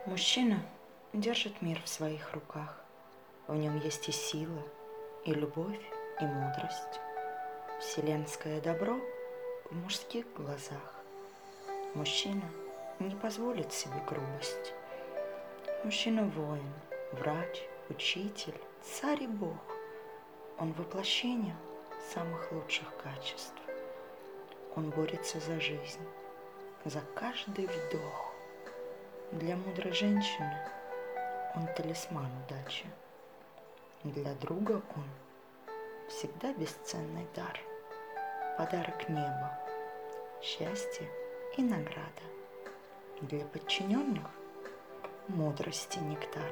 Мужчина держит мир в своих руках. В нем есть и сила, и любовь, и мудрость. Вселенское добро в мужских глазах. Мужчина не позволит себе грубость. Мужчина воин, врач, учитель, царь и бог. Он воплощение самых лучших качеств. Он борется за жизнь, за каждый вдох. Для мудрой женщины он талисман удачи. Для друга он всегда бесценный дар, подарок неба, счастье и награда. Для подчиненных мудрости нектар.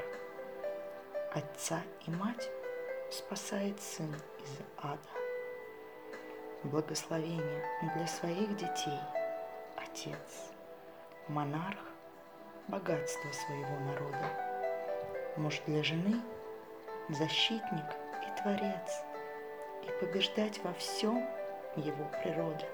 Отца и мать спасает сын из ада. Благословение для своих детей отец, монарх, богатство своего народа. Муж для жены защитник и творец, и побеждать во всем его природа.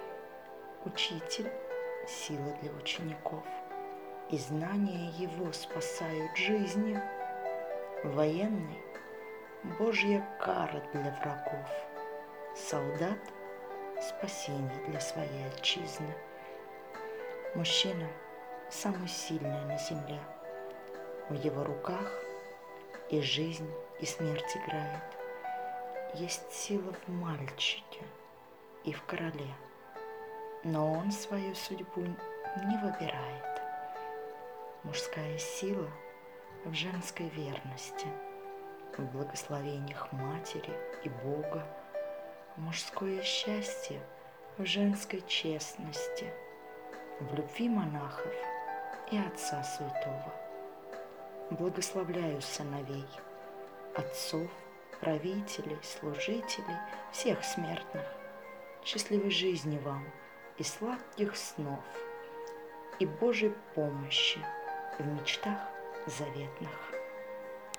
Учитель – сила для учеников, и знания его спасают жизни. Военный – Божья кара для врагов, солдат – спасение для своей отчизны. Мужчина – самый сильный на земле. В его руках и жизнь, и смерть играет. Есть сила в мальчике и в короле, но он свою судьбу не выбирает. Мужская сила в женской верности, в благословениях матери и Бога. Мужское счастье в женской честности, в любви монахов и Отца Святого. Благословляю сыновей, отцов, правителей, служителей, всех смертных. Счастливой жизни вам и сладких снов, и Божьей помощи в мечтах заветных.